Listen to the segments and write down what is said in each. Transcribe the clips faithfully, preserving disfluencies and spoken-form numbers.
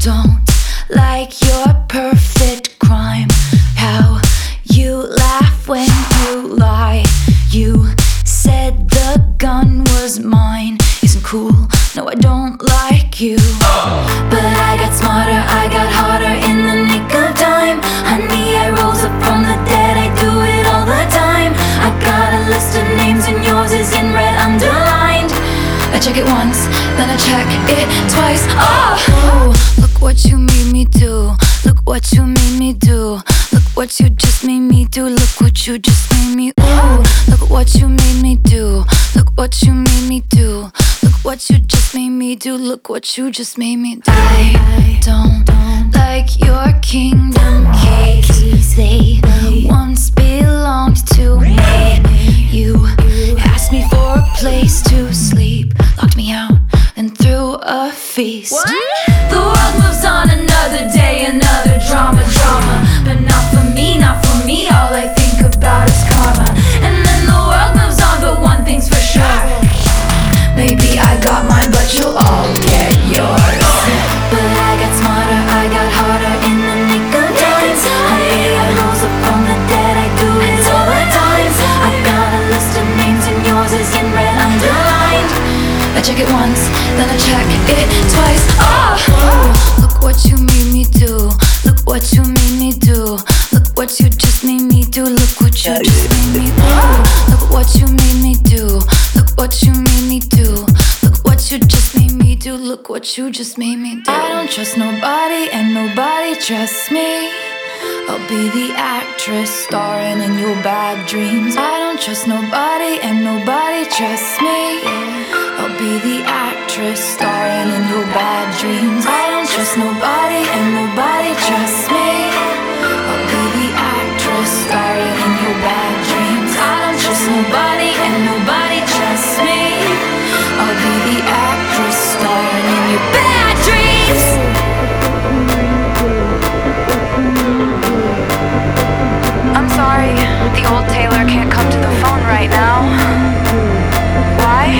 don't like your perfect crime. How you laugh when you lie. You said the gun was mine. Isn't cool, no I don't like you. But I got smarter, I got harder in the nick of time. Honey, I rose up from the dead, I do it all the time. I got a list of names and yours is in red underlined. I check it once, then I check it twice. Oh, oh, look what you made me do. Look what you made me do. Look what you just made me do. Look what you just made me. Ooh, look what you made me do. Look what you made me do. Look what you just made me do. Look what you just made me do. I don't like your kingdom keys. They once belonged to me. You asked me for a place to sleep, locked me out, and threw a feast. What? The world moves on, another day, another drama, drama. But not for me, not for me, all I think about is karma. And then the world moves on, but one thing's for sure, maybe I got mine, but you'll all get yours. But I got smarter, I got harder in the nick of time. Honey, I rose up from the dead, I do it all the time. I got a list of names and yours is in red underlined. I check it once, then I check it twice. Oh, oh, look what you made me do. Look what you made me do. Look what you just made me do. Look what you just made me do. Look what you made me do. Look what you made me do. Look what you just made me do. Look what you just made me do. I don't trust nobody and nobody trusts me. I'll be the actress starring in your bad dreams. I don't trust nobody and nobody trusts me. I'll be the actress starring in your bad dreams. I don't trust nobody and nobody trusts me. I'll be the actress starring in your bad dreams. I don't trust nobody and nobody trusts me. I'll be the actress starring in your bad dreams. I'm sorry, the old Taylor can't come to the phone right now. Why?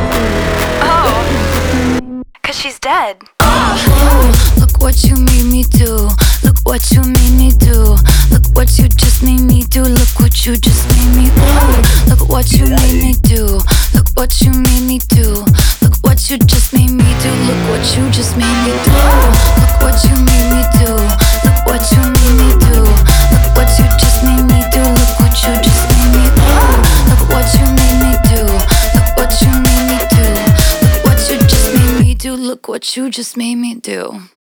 Oh, cause she's dead. Oh, look what you made me do. Look what you made me do. Look what you just made me do. Look what you just made me do. Look what you made me do. Look what you made me do. Look what you just made me do. Look what you just made me do. Look what you made me do. Look what you made me do. Look what you just made me do. Look what you just made me do. Look what you made me do. Look what you made me do. Look what you just made me do. Look what you just made me do.